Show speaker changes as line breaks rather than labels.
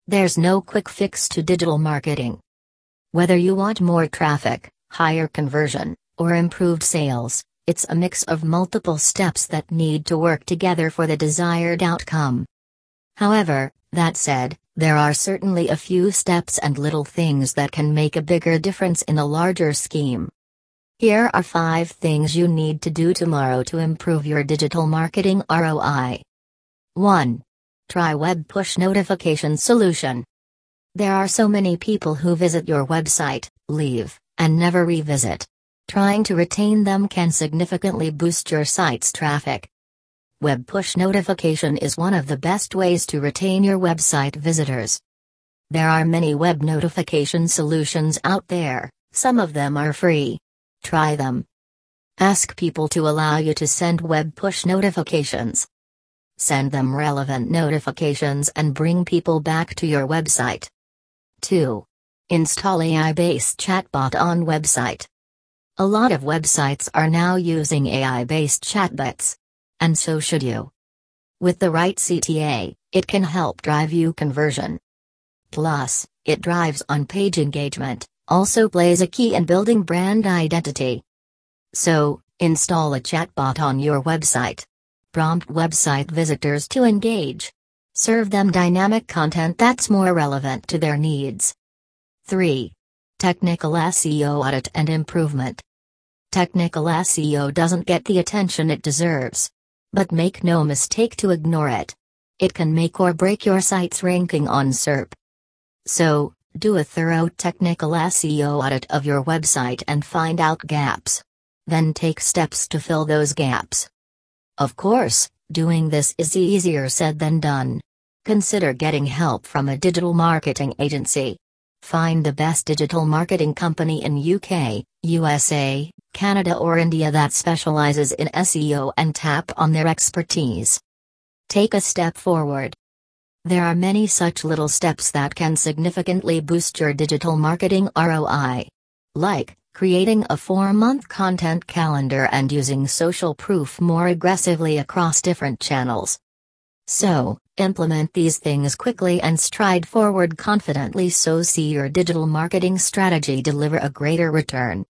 There's no quick fix to digital marketing. Whether you want more traffic, higher conversion, or improved sales, it's a mix of multiple steps that need to work together for the desired outcome. However, that said, there are certainly a few steps and little things that can make a bigger difference in a larger scheme. Here are 5 things you need to do tomorrow to improve your digital marketing ROI. 1. Try Web Push Notification Solution. There are so many people who visit your website, leave, and never revisit. Trying to retain them can significantly boost your site's traffic. Web Push Notification is one of the best ways to retain your website visitors. There are many web notification solutions out there, some of them are free. Try them. Ask people to allow you to send web push notifications. Send them relevant notifications and bring people back to your website. 2. Install AI-based chatbot on website. A lot of websites are now using AI-based chatbots. And so should you. With the right CTA, it can help drive you conversion. Plus, it drives on-page engagement, also plays a key in building brand identity. So, install a chatbot on your website. Prompt website visitors to engage. Serve them dynamic content that's more relevant to their needs. 3. Technical SEO audit and improvement. Technical SEO doesn't get the attention it deserves. But make no mistake to ignore it. It can make or break your site's ranking on SERP. So, do a thorough technical SEO audit of your website and find out gaps. Then take steps to fill those gaps. Of course, doing this is easier said than done. Consider getting help from a digital marketing agency. Find the best digital marketing company in UK, USA, Canada or India that specializes in SEO and tap on their expertise. Take a step forward. There are many such little steps that can significantly boost your digital marketing ROI. Like, creating a 4-month content calendar and using social proof more aggressively across different channels. So, implement these things quickly and stride forward confidently so see your digital marketing strategy deliver a greater return.